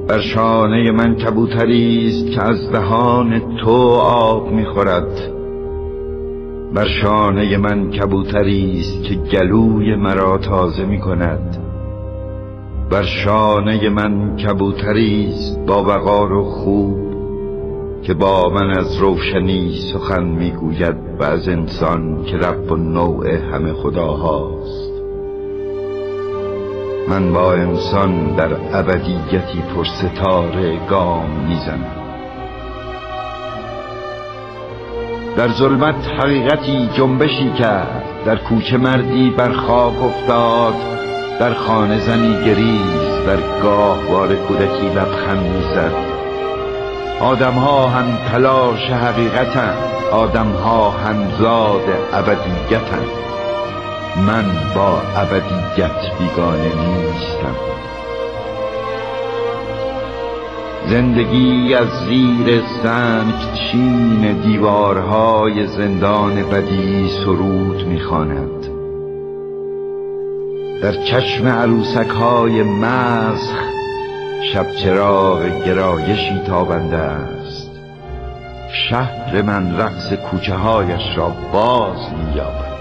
بر شانه من کبوتری است که از دهان تو آب می‌خورد. بر شانه من کبوتری است که گلوی مرا تازه می‌کند. بر شانه من کبوتری است با وقار و خوب که با من از روشنی سخن میگوید و از انسان که رب و نوع همه خداهاست. من با انسان در ابدیتی پرستاره گام میزنم. در ظلمت حقیقتی جنبشی کرد، در کوچه مردی بر خاک افتاد، در خانه زنی گریز، در گاهواره کودکی لبخند میزد. آدم‌ها هم تلاش حقیقتند، آدم‌ها همزاد ابدیتند. من با ابدیت بیگانه نیستم. زندگی از زیر سنگ چین دیوارهای زندان بدی سرود می‌خواند. در چشم عروسک‌های مسخ شب چراغ گرایشی تابنده است. شهر من رقص کوچه هایش را باز می‌یابد.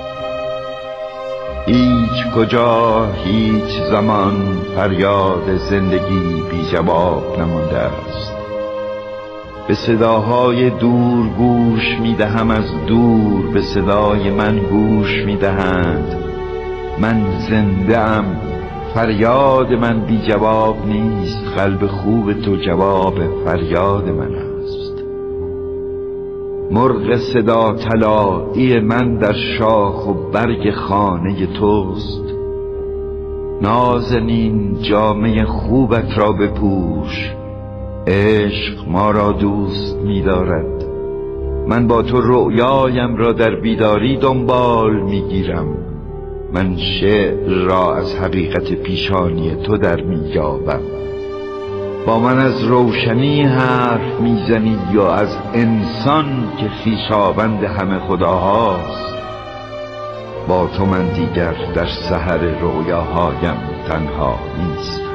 هیچ کجا هیچ زمان فریاد زندگی بی جواب نمانده است. به صداهای دور گوش می‌دهم، از دور به صدای من گوش می‌دهند. من زنده‌ام، فریاد من بی جواب نیست. قلب خوب تو جواب فریاد من است. مرغ صدا طلایی من در شاخ و برگ خانه توست. نازنین جامه خوبت را بپوش، عشق ما را دوست می‌دارد. من با تو رؤیایم را در بیداری دنبال می‌گیرم. من شعر را از حقیقت پیشانی تو در می‌یابم. با من از روشنی حرف میزنی یا از انسان که خویشاوند همه خداهاست؟ با تو من دیگر در سحر رویاهایم تنها نیست.